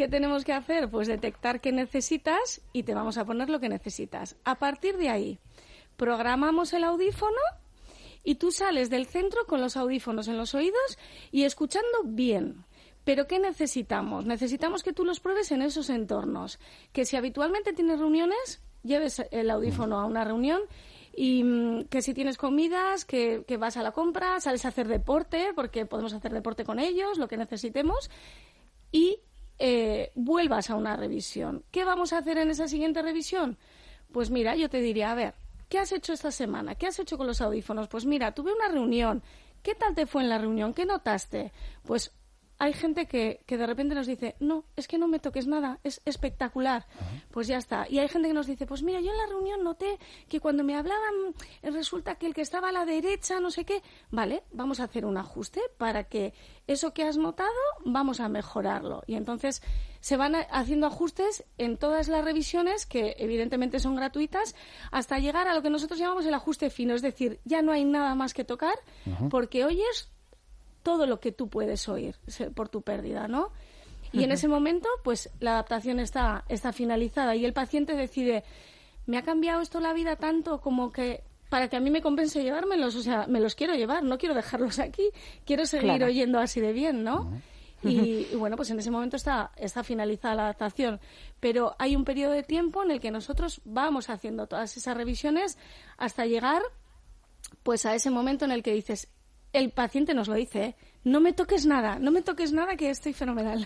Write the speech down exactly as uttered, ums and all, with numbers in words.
¿qué tenemos que hacer? Pues detectar qué necesitas y te vamos a poner lo que necesitas. A partir de ahí, programamos el audífono y tú sales del centro con los audífonos en los oídos y escuchando bien. ¿Pero qué necesitamos? Necesitamos que tú los pruebes en esos entornos. Que si habitualmente tienes reuniones, lleves el audífono a una reunión y mmm, que si tienes comidas, que, que vas a la compra, sales a hacer deporte, porque podemos hacer deporte con ellos, lo que necesitemos, y eh, vuelvas a una revisión. ¿Qué vamos a hacer en esa siguiente revisión? Pues mira, yo te diría, a ver, ¿qué has hecho esta semana? ¿Qué has hecho con los audífonos? Pues mira, tuve una reunión. ¿Qué tal te fue en la reunión? ¿Qué notaste? Pues hay gente que, que de repente nos dice, no, es que no me toques nada, es espectacular. Uh-huh. Pues ya está. Y hay gente que nos dice, pues mira, yo en la reunión noté que cuando me hablaban resulta que el que estaba a la derecha, no sé qué. Vale, vamos a hacer un ajuste para que eso que has notado, vamos a mejorarlo. Y entonces se van haciendo ajustes en todas las revisiones, que evidentemente son gratuitas, hasta llegar a lo que nosotros llamamos el ajuste fino. Es decir, ya no hay nada más que tocar, uh-huh. porque oyes todo lo que tú puedes oír por tu pérdida, ¿no? Y uh-huh. en ese momento, pues, la adaptación está, está finalizada y el paciente decide, me ha cambiado esto la vida tanto como que para que a mí me compense llevármelos, o sea, me los quiero llevar, no quiero dejarlos aquí, quiero seguir claro. oyendo así de bien, ¿no? Uh-huh. Y, y bueno, pues en ese momento está, está finalizada la adaptación. Pero hay un periodo de tiempo en el que nosotros vamos haciendo todas esas revisiones hasta llegar, pues, a ese momento en el que dices, el paciente nos lo dice, ¿eh? No me toques nada, no me toques nada, que estoy fenomenal.